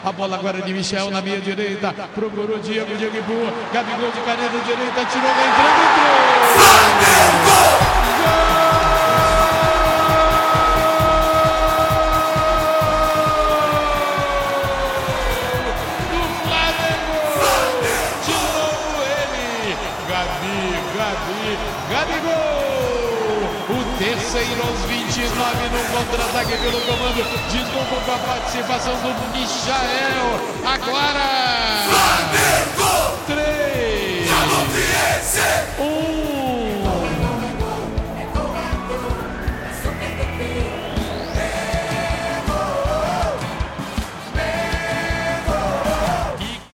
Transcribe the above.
A bola agora de Michel na meia direita. Procurou Diego empurrou. Gabigol de caneta direita. Tirou, vai entrando, entrou! Flamengo! Gabigol! O terceiro aos 29 no contra-ataque pelo comando de novo com a participação do Michael. Agora! Flamengo! 3! 1!